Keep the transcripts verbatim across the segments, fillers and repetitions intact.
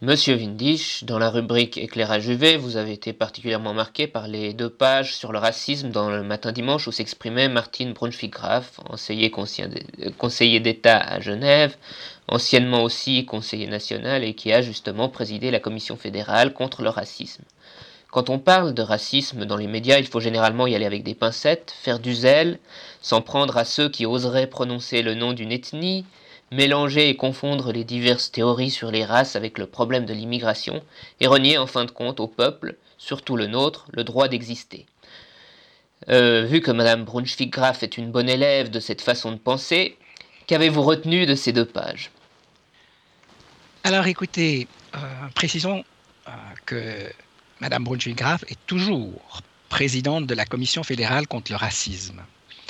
Monsieur Windisch, dans la rubrique Éclairage U V, vous avez été particulièrement marqué par les deux pages sur le racisme dans le Matin Dimanche où s'exprimait Martine Braunschweig-Graf, conseiller d'État à Genève, anciennement aussi conseiller national et qui a justement présidé la Commission fédérale contre le racisme. Quand on parle de racisme dans les médias, il faut généralement y aller avec des pincettes, faire du zèle, s'en prendre à ceux qui oseraient prononcer le nom d'une ethnie, mélanger et confondre les diverses théories sur les races avec le problème de l'immigration, et renier en fin de compte au peuple, surtout le nôtre, le droit d'exister. Euh, vu que Madame Braunschweig-Graf est une bonne élève de cette façon de penser, qu'avez-vous retenu de ces deux pages? Alors écoutez, euh, précisons euh, que Madame Braunschweig-Graf est toujours présidente de la Commission fédérale contre le racisme.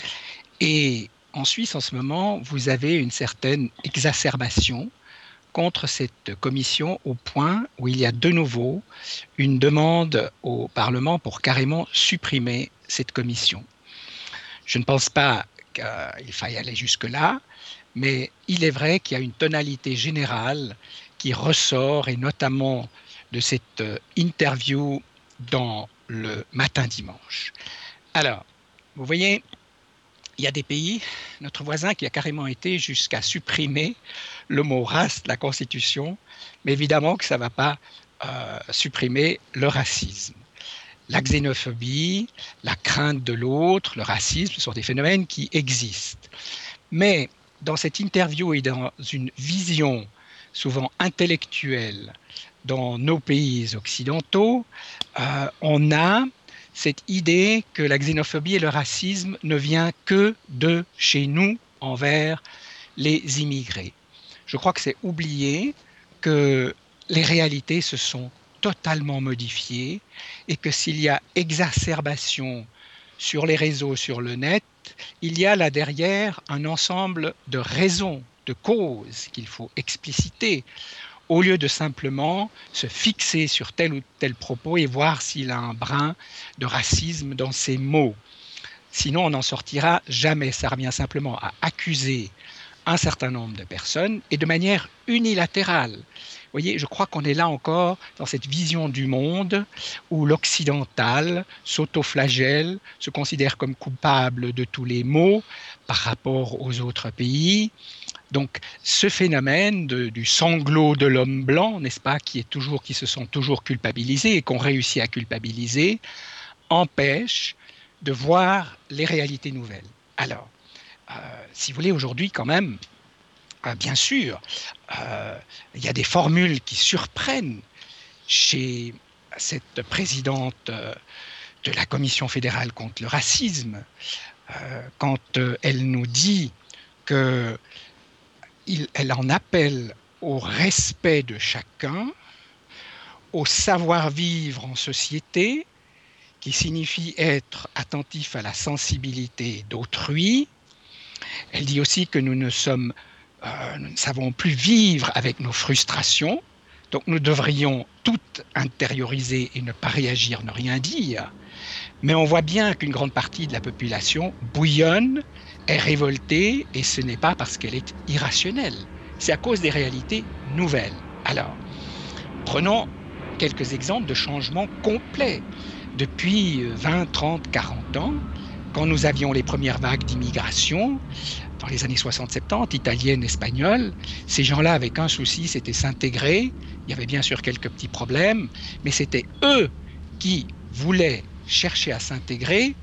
Et en Suisse, en ce moment, vous avez une certaine exacerbation contre cette commission au point où il y a de nouveau une demande au Parlement pour carrément supprimer cette commission. Je ne pense pas qu'il faille aller jusque-là, mais il est vrai qu'il y a une tonalité générale qui ressort, et notamment de cette interview dans le Matin Dimanche. Alors, vous voyez, il y a des pays, notre voisin, qui a carrément été jusqu'à supprimer le mot race de la Constitution, mais évidemment que ça ne va pas euh, supprimer le racisme. La xénophobie, la crainte de l'autre, le racisme, ce sont des phénomènes qui existent. Mais dans cette interview et dans une vision souvent intellectuelle dans nos pays occidentaux, euh, on a cette idée que la xénophobie et le racisme ne vient que de chez nous envers les immigrés. Je crois que c'est oublier que les réalités se sont totalement modifiées et que s'il y a exacerbation sur les réseaux, sur le net, il y a là derrière un ensemble de raisons, de causes qu'il faut expliciter, au lieu de simplement se fixer sur tel ou tel propos et voir s'il a un brin de racisme dans ses mots. Sinon, on n'en sortira jamais. Ça revient simplement à accuser un certain nombre de personnes et de manière unilatérale. Vous voyez, je crois qu'on est là encore dans cette vision du monde où l'occidental s'autoflagelle, se considère comme coupable de tous les maux par rapport aux autres pays. Donc, ce phénomène de, du sanglot de l'homme blanc, n'est-ce pas, qui, est toujours, qui se sont toujours culpabilisés et qu'on réussit à culpabiliser, empêche de voir les réalités nouvelles. Alors, euh, si vous voulez, aujourd'hui, quand même, euh, bien sûr, euh, il y a des formules qui surprennent chez cette présidente euh, de la Commission fédérale contre le racisme, euh, quand euh, elle nous dit que Il, elle en appelle au respect de chacun, au savoir-vivre en société, qui signifie être attentif à la sensibilité d'autrui. Elle dit aussi que nous ne sommes, euh, nous ne savons plus vivre avec nos frustrations, donc nous devrions toutes intérioriser et ne pas réagir, ne rien dire. Mais on voit bien qu'une grande partie de la population bouillonne, est révoltée, et ce n'est pas parce qu'elle est irrationnelle, c'est à cause des réalités nouvelles. Alors, prenons quelques exemples de changements complets. Depuis vingt, trente, quarante ans, quand nous avions les premières vagues d'immigration, dans les années soixante soixante-dix, italiennes, espagnoles, ces gens-là avaient qu'un souci, c'était s'intégrer. Il y avait bien sûr quelques petits problèmes, mais c'était eux qui voulaient chercher à s'intégrer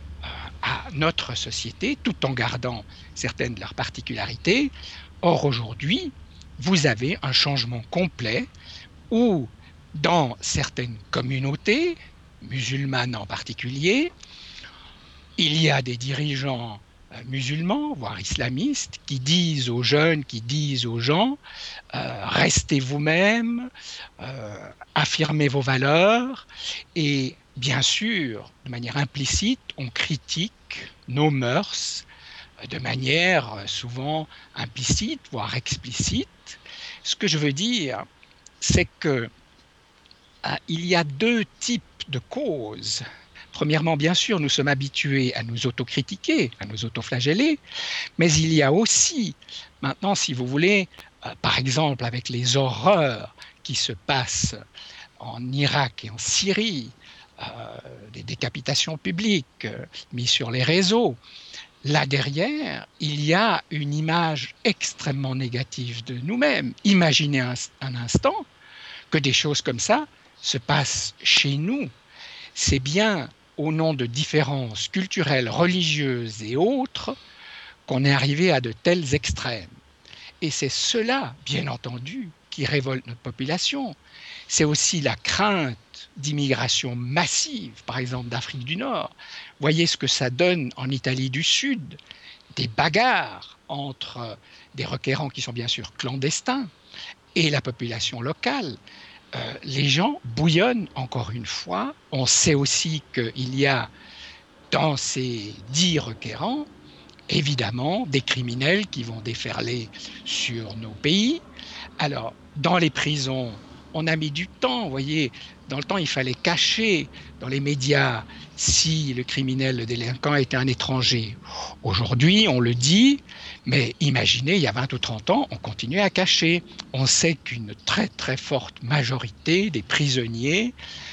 à notre société, tout en gardant certaines de leurs particularités. Or, aujourd'hui, vous avez un changement complet où, dans certaines communautés, musulmanes en particulier, il y a des dirigeants musulmans, voire islamistes, qui disent aux jeunes, qui disent aux gens, euh, restez vous-même, euh, affirmez vos valeurs, et bien sûr, de manière implicite, on critique nos mœurs de manière souvent implicite, voire explicite. Ce que je veux dire, c'est que euh, il y a deux types de causes. Premièrement, bien sûr, nous sommes habitués à nous autocritiquer, à nous autoflageller, mais il y a aussi, maintenant, si vous voulez, euh, par exemple, avec les horreurs qui se passent en Irak et en Syrie, euh, des décapitations publiques euh, mises sur les réseaux, là derrière, il y a une image extrêmement négative de nous-mêmes. Imaginez un, un instant que des choses comme ça se passent chez nous. C'est bien au nom de différences culturelles, religieuses et autres qu'on est arrivé à de tels extrêmes. Et c'est cela, bien entendu, qui révolte notre population. C'est aussi la crainte d'immigration massive, par exemple d'Afrique du Nord. Voyez ce que ça donne en Italie du Sud, des bagarres entre des requérants qui sont bien sûr clandestins et la population locale. Euh, les gens bouillonnent encore une fois. On sait aussi qu'il y a dans ces dix requérants, évidemment, des criminels qui vont déferler sur nos pays. Alors, dans les prisons, on a mis du temps, vous voyez, dans le temps, il fallait cacher dans les médias si le criminel, le délinquant était un étranger. Aujourd'hui, on le dit, mais imaginez, il y a vingt ou trente ans, on continuait à cacher. On sait qu'une très très forte majorité des prisonniers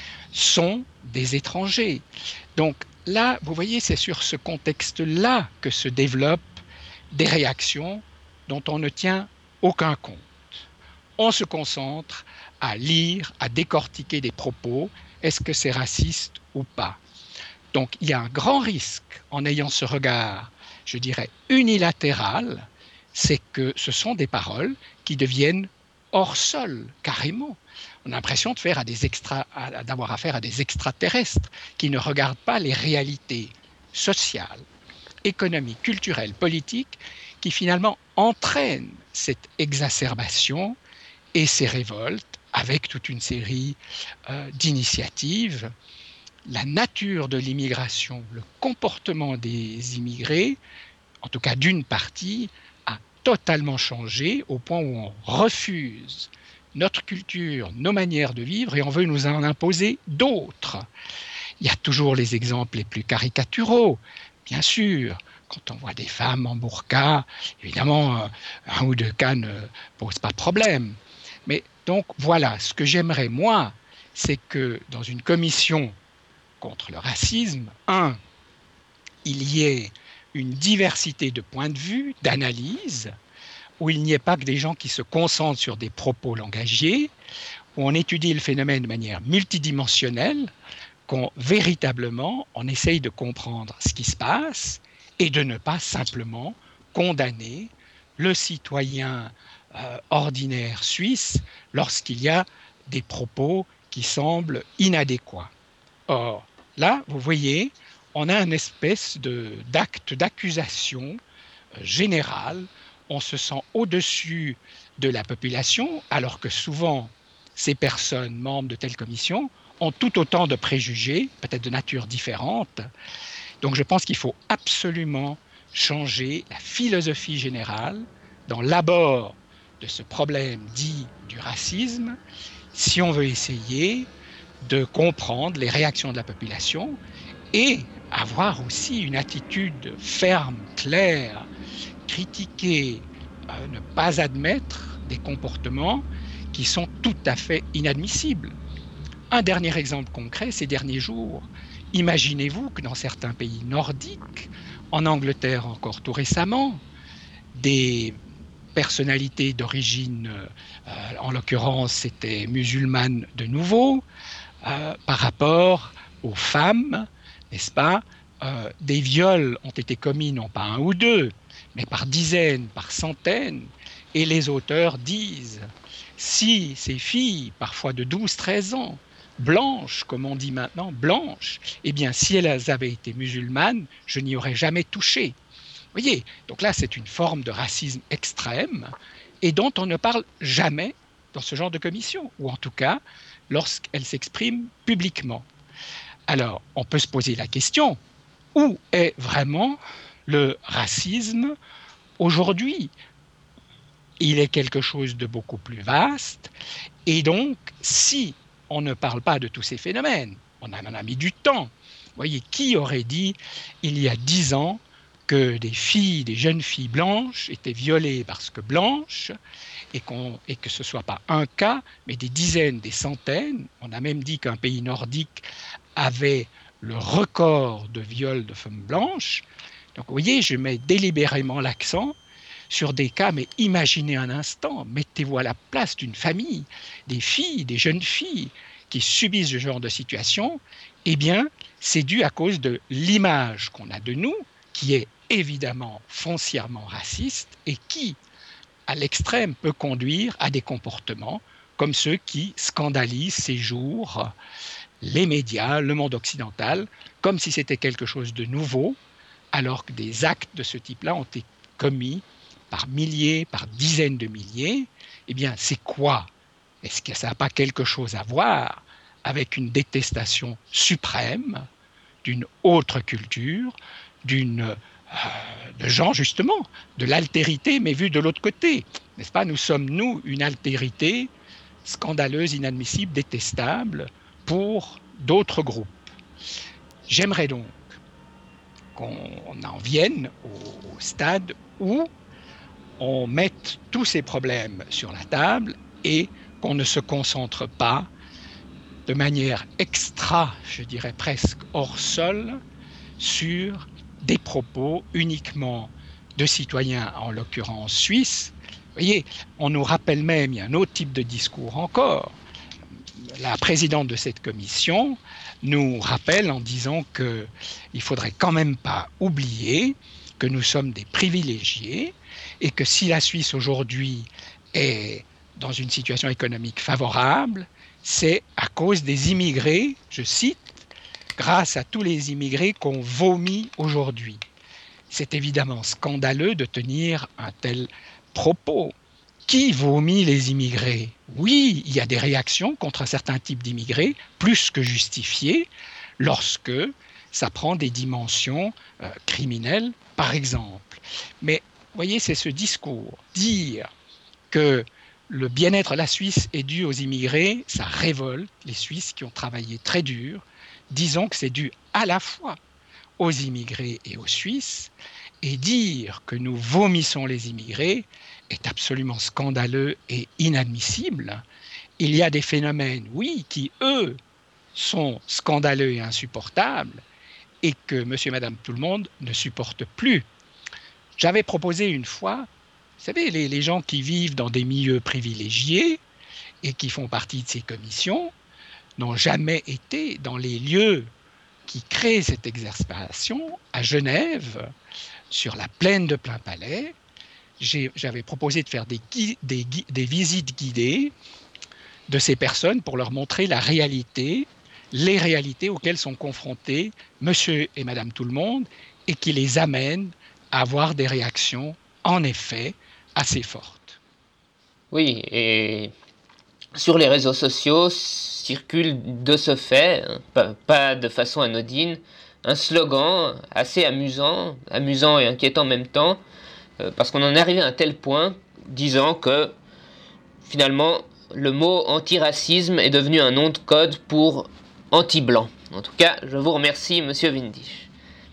sont des étrangers. Donc là, vous voyez, c'est sur ce contexte-là que se développent des réactions dont on ne tient aucun compte. On se concentre à lire, à décortiquer des propos. Est-ce que c'est raciste ou pas? Donc il y a un grand risque en ayant ce regard, je dirais, unilatéral, c'est que ce sont des paroles qui deviennent hors sol, carrément. On a l'impression de faire à des extra, d'avoir affaire à des extraterrestres qui ne regardent pas les réalités sociales, économiques, culturelles, politiques, qui finalement entraînent cette exacerbation et ces révoltes avec toute une série euh, d'initiatives. La nature de l'immigration, le comportement des immigrés, en tout cas d'une partie, a totalement changé au point où on refuse notre culture, nos manières de vivre et on veut nous en imposer d'autres. Il y a toujours les exemples les plus caricaturaux, bien sûr. Quand on voit des femmes en burqa, évidemment, un ou deux cas ne posent pas de problème. Mais donc voilà, ce que j'aimerais moi, c'est que dans une commission contre le racisme, un, il y ait une diversité de points de vue, d'analyse, où il n'y ait pas que des gens qui se concentrent sur des propos langagiers, où on étudie le phénomène de manière multidimensionnelle, qu'on véritablement, on essaye de comprendre ce qui se passe et de ne pas simplement condamner le citoyen euh, ordinaire suisse lorsqu'il y a des propos qui semblent inadéquats. Or, là, vous voyez, on a une espèce de, d'acte d'accusation euh, générale. On se sent au-dessus de la population, alors que souvent, ces personnes membres de telle commission ont tout autant de préjugés, peut-être de nature différente. Donc je pense qu'il faut absolument changer la philosophie générale dans l'abord de ce problème dit du racisme, si on veut essayer de comprendre les réactions de la population et avoir aussi une attitude ferme, claire, critiquer, euh, ne pas admettre des comportements qui sont tout à fait inadmissibles. Un dernier exemple concret, ces derniers jours, imaginez-vous que dans certains pays nordiques, en Angleterre encore tout récemment, des personnalités d'origine, euh, en l'occurrence c'était musulmane de nouveau, euh, par rapport aux femmes, n'est-ce pas, euh, des viols ont été commis non pas un ou deux, mais par dizaines, par centaines, et les auteurs disent, si ces filles, parfois de douze treize ans, blanches, comme on dit maintenant, blanches, eh bien, si elles avaient été musulmanes, je n'y aurais jamais touché. Vous voyez, donc là, c'est une forme de racisme extrême et dont on ne parle jamais dans ce genre de commission, ou en tout cas, lorsqu'elle s'exprime publiquement. Alors, on peut se poser la question, où est vraiment le racisme aujourd'hui? Il est quelque chose de beaucoup plus vaste, et donc, si on ne parle pas de tous ces phénomènes, on en a mis du temps. Vous voyez, qui aurait dit, il y a dix ans, que des filles, des jeunes filles blanches étaient violées parce que blanches, et, qu'on, et que ce ne soit pas un cas, mais des dizaines, des centaines. On a même dit qu'un pays nordique avait le record de viols de femmes blanches. Donc vous voyez, je mets délibérément l'accent sur des cas, mais imaginez un instant, mettez-vous à la place d'une famille, des filles, des jeunes filles qui subissent ce genre de situation, eh bien, c'est dû à cause de l'image qu'on a de nous, qui est évidemment foncièrement raciste et qui, à l'extrême, peut conduire à des comportements comme ceux qui scandalisent ces jours les médias, le monde occidental, comme si c'était quelque chose de nouveau, alors que des actes de ce type-là ont été commis par milliers, par dizaines de milliers. Eh bien, c'est quoi? Est-ce que ça n'a pas quelque chose à voir avec une détestation suprême d'une autre culture, d'une, euh, de gens justement, de l'altérité, mais vue de l'autre côté? N'est-ce pas? Nous sommes, nous, une altérité scandaleuse, inadmissible, détestable pour d'autres groupes. J'aimerais donc qu'on en vienne au stade où on mette tous ces problèmes sur la table et qu'on ne se concentre pas de manière extra, je dirais presque hors sol, sur des propos uniquement de citoyens, en l'occurrence suisses. Vous voyez, on nous rappelle même, il y a un autre type de discours encore. La présidente de cette commission nous rappelle en disant qu'il ne faudrait quand même pas oublier que nous sommes des privilégiés et que si la Suisse aujourd'hui est dans une situation économique favorable, c'est à cause des immigrés, je cite, grâce à tous les immigrés qu'on vomit aujourd'hui. C'est évidemment scandaleux de tenir un tel propos. Qui vomit les immigrés? Oui, il y a des réactions contre certains types d'immigrés, plus que justifiées, lorsque ça prend des dimensions euh, criminelles, par exemple. Mais vous voyez, c'est ce discours. Dire que le bien-être de la Suisse est dû aux immigrés, ça révolte les Suisses qui ont travaillé très dur. Disons que c'est dû à la fois aux immigrés et aux Suisses, et dire que nous vomissons les immigrés est absolument scandaleux et inadmissible. Il y a des phénomènes, oui, qui, eux, sont scandaleux et insupportables, et que monsieur et madame tout le monde ne supportent plus. J'avais proposé une fois, vous savez, les, les gens qui vivent dans des milieux privilégiés et qui font partie de ces commissions n'ont jamais été dans les lieux qui créent cette exaspération. À Genève, sur la plaine de Plainpalais, j'ai, j'avais proposé de faire des, gui- des, gui- des visites guidées de ces personnes pour leur montrer la réalité, les réalités auxquelles sont confrontés monsieur et madame tout le monde et qui les amènent à avoir des réactions, en effet, assez fortes. Oui, et sur les réseaux sociaux circule de ce fait, hein, pas, pas de façon anodine, un slogan assez amusant, amusant et inquiétant en même temps, euh, parce qu'on en est arrivé à un tel point, disant que finalement le mot antiracisme est devenu un nom de code pour anti-blanc. En tout cas, je vous remercie, monsieur Windisch.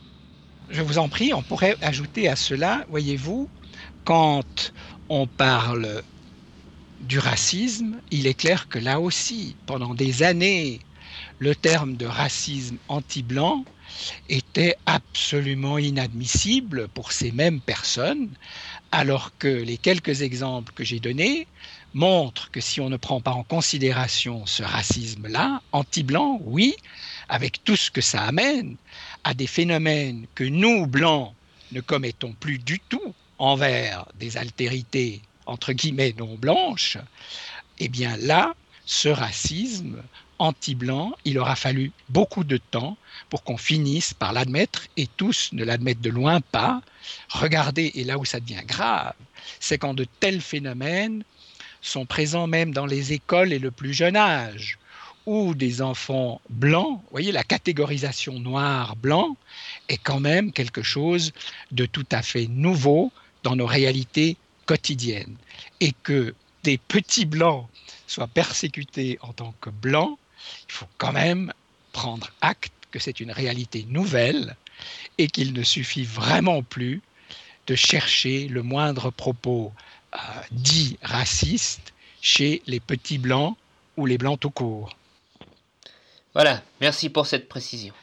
Je vous en prie, on pourrait ajouter à cela, voyez-vous, quand on parle du racisme, il est clair que là aussi, pendant des années, le terme de racisme anti-blanc était absolument inadmissible pour ces mêmes personnes, alors que les quelques exemples que j'ai donnés montrent que si on ne prend pas en considération ce racisme-là, anti-blanc, oui, avec tout ce que ça amène à des phénomènes que nous, blancs, ne commettons plus du tout envers des altérités entre guillemets non blanches, eh bien là, ce racisme anti-blanc, il aura fallu beaucoup de temps pour qu'on finisse par l'admettre, et tous ne l'admettent de loin pas. Regardez, et là où ça devient grave, c'est quand de tels phénomènes sont présents même dans les écoles et le plus jeune âge, où des enfants blancs, vous voyez, la catégorisation noir-blanc est quand même quelque chose de tout à fait nouveau dans nos réalités quotidiennes. Et que des petits blancs soient persécutés en tant que blancs, il faut quand même prendre acte que c'est une réalité nouvelle et qu'il ne suffit vraiment plus de chercher le moindre propos euh, dit raciste chez les petits blancs ou les blancs tout court. Voilà, merci pour cette précision.